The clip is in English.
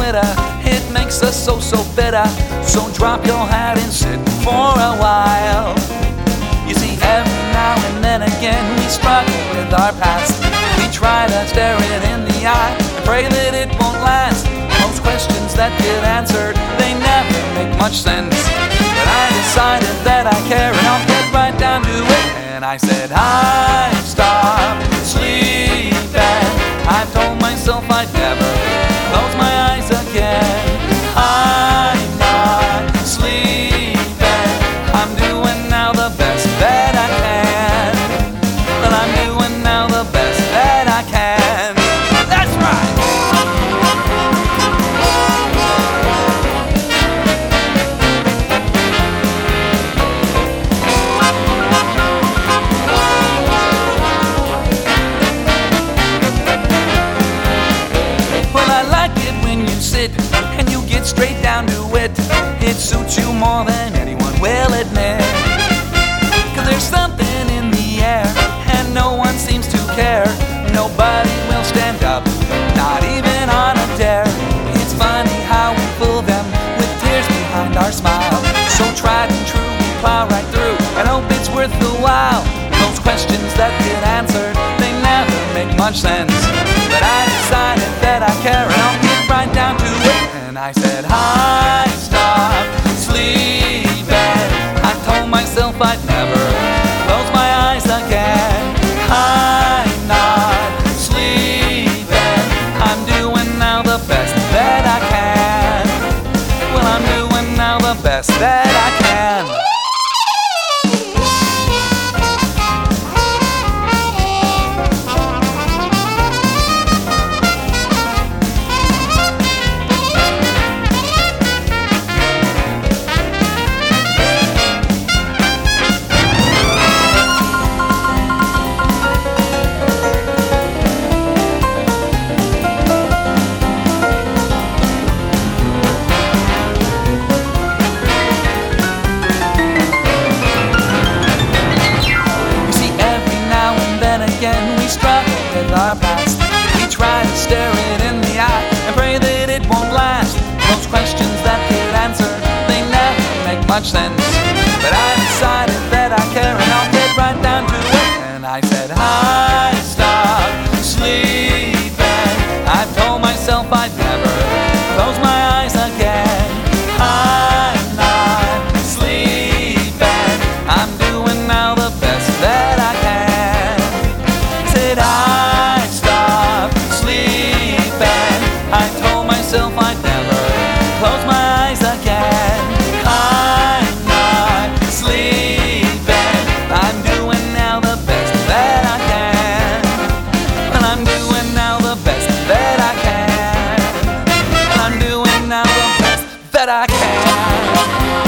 glitter, it makes us so bitter. So drop your hat and sit for a while. You see, every now and then again we struggle with our past. We try to stare it in the eye and pray that it won't last. Most questions that get answered, they never make much sense. But I decided that I care and I'll get right down to it. And I said, I stopped sleeping. I told myself I'd never close my eyes again. I'm not sleeping. I'm doing now the best that I can. But I'm doing now the best that I can. That's right. Well, I like it when you sit and you get straight down to it. It suits you more than anyone will admit. 'Cause there's something in the air and no one seems to care. Nobody will stand up, not even on a dare. It's funny how we fool them with tears behind our smile. So tried and true, we plow right through and hope it's worth the while. Those questions that get answered, they never make much sense. But I decided that I care and I'll get right down to it. And I said, I stopped sleeping. I told myself I'd never close my eyes again. I'm not sleeping. I'm doing now the best that I can. Well, I'm doing now the best that I can. Our past. We try to stare it in the eye and pray that it won't last. Those questions that get answered, they never make much sense. But I decided that I care and I'll get right down to it. And I said, I stopped sleeping. I told myself I'd never close my eyes again. I'm not sleeping. I'm doing now the best that I can. Said I told myself I'd never close my eyes again. I'm not sleeping. I'm doing now the best that I can. And I'm doing now the best that I can. I'm doing now the best that I can.